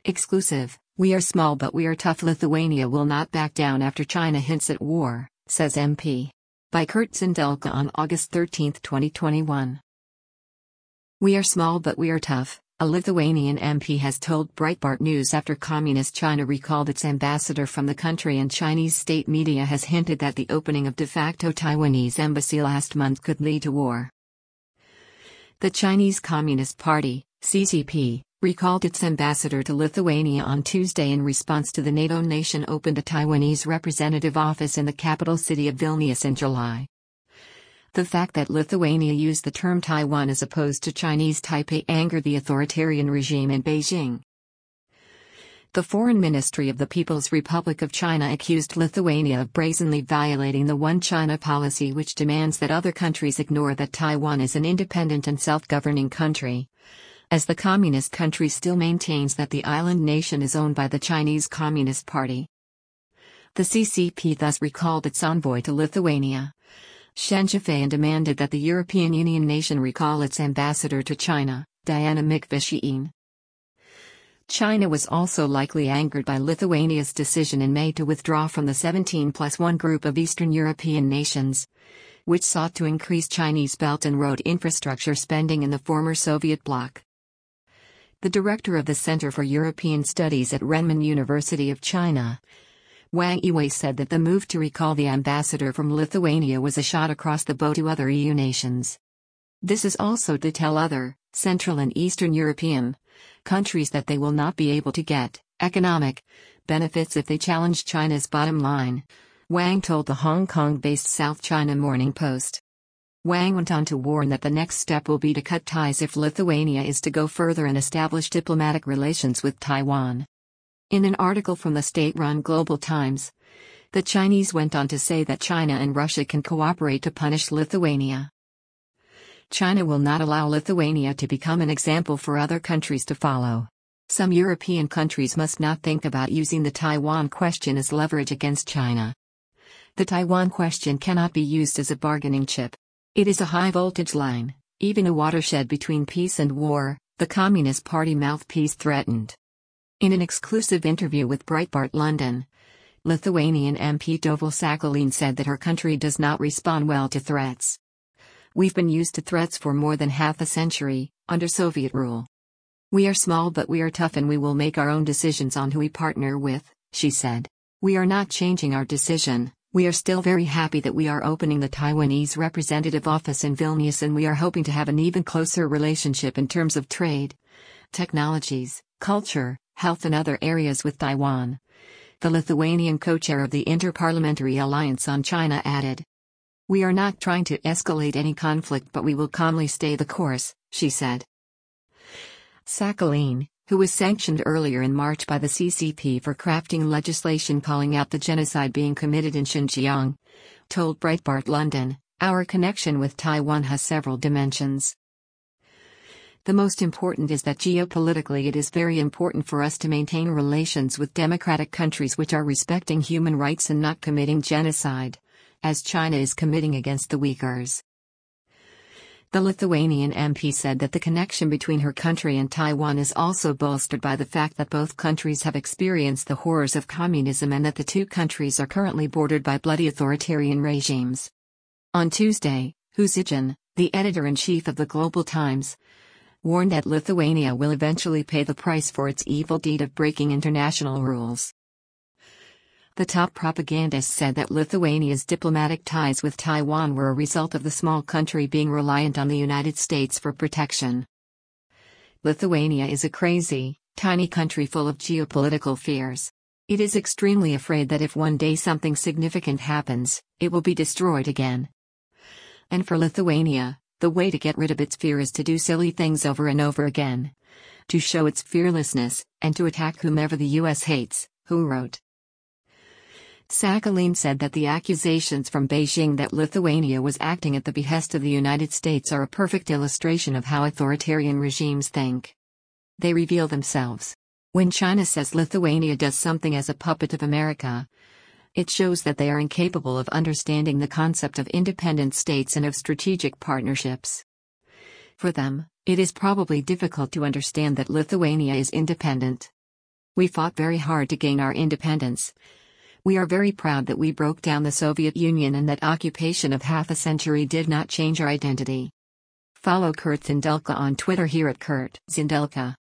Exclusive, "We are small but we are tough. Lithuania will not back down after China hints at war," says MP. By Kurt Zindelka on August 13, 2021. "We are small but we are tough," a Lithuanian MP has told Breitbart News after Communist China recalled its ambassador from the country, and Chinese state media has hinted that the opening of de facto Taiwanese embassy last month could lead to war. The Chinese Communist Party, CCP, recalled its ambassador to Lithuania on Tuesday in response to the NATO nation opened a Taiwanese representative office in the capital city of Vilnius in July. The fact that Lithuania used the term Taiwan as opposed to Chinese Taipei angered the authoritarian regime in Beijing. The Foreign Ministry of the People's Republic of China accused Lithuania of brazenly violating the One China policy, which demands that other countries ignore that Taiwan is an independent and self-governing country, as the communist country still maintains that the island nation is owned by the Chinese Communist Party. The CCP thus recalled its envoy to Lithuania, Shen Zhifei, and demanded that the European Union nation recall its ambassador to China, Diana Mikvashiin. China was also likely angered by Lithuania's decision in May to withdraw from the 17+1 group of Eastern European nations, which sought to increase Chinese Belt and Road infrastructure spending in the former Soviet bloc. The director of the Center for European Studies at Renmin University of China, Wang Yiwei, said that the move to recall the ambassador from Lithuania was a shot across the bow to other EU nations. This is also to tell other, Central and Eastern European, countries that they will not be able to get economic benefits if they challenge China's bottom line, Wang told the Hong Kong-based South China Morning Post. Wang went on to warn that the next step will be to cut ties if Lithuania is to go further and establish diplomatic relations with Taiwan. In an article from the state-run Global Times, the Chinese went on to say that China and Russia can cooperate to punish Lithuania. China will not allow Lithuania to become an example for other countries to follow. Some European countries must not think about using the Taiwan question as leverage against China. The Taiwan question cannot be used as a bargaining chip. It is a high-voltage line, even a watershed between peace and war, the Communist Party mouthpiece threatened. In an exclusive interview with Breitbart London, Lithuanian MP Dovilė Šakalienė said that her country does not respond well to threats. "We've been used to threats for more than half a century, under Soviet rule. We are small but we are tough and we will make our own decisions on who we partner with," she said. "We are not changing our decision. We are still very happy that we are opening the Taiwanese representative office in Vilnius, and we are hoping to have an even closer relationship in terms of trade, technologies, culture, health and other areas with Taiwan," the Lithuanian co-chair of the Interparliamentary Alliance on China added. "We are not trying to escalate any conflict, but we will calmly stay the course," she said. Šakalienė, who was sanctioned earlier in March by the CCP for crafting legislation calling out the genocide being committed in Xinjiang, told Breitbart London, "Our connection with Taiwan has several dimensions. The most important is that geopolitically it is very important for us to maintain relations with democratic countries which are respecting human rights and not committing genocide, as China is committing against the Uyghurs." The Lithuanian MP said that the connection between her country and Taiwan is also bolstered by the fact that both countries have experienced the horrors of communism and that the two countries are currently bordered by bloody authoritarian regimes. On Tuesday, Hu Zijin, the editor-in-chief of the Global Times, warned that Lithuania will eventually pay the price for its evil deed of breaking international rules. The top propagandist said that Lithuania's diplomatic ties with Taiwan were a result of the small country being reliant on the United States for protection. Lithuania is a crazy, tiny country full of geopolitical fears. It is extremely afraid that if one day something significant happens, it will be destroyed again. And for Lithuania, the way to get rid of its fear is to do silly things over and over again, to show its fearlessness, and to attack whomever the US hates, Hu wrote. Šakalienė said that the accusations from Beijing that Lithuania was acting at the behest of the United States are a perfect illustration of how authoritarian regimes think. They reveal themselves. When China says Lithuania does something as a puppet of America, it shows that they are incapable of understanding the concept of independent states and of strategic partnerships. For them, it is probably difficult to understand that Lithuania is independent. We fought very hard to gain our independence. We are very proud that we broke down the Soviet Union and that occupation of half a century did not change our identity. Follow Kurt Zindelka on Twitter here at Kurt Zindelka.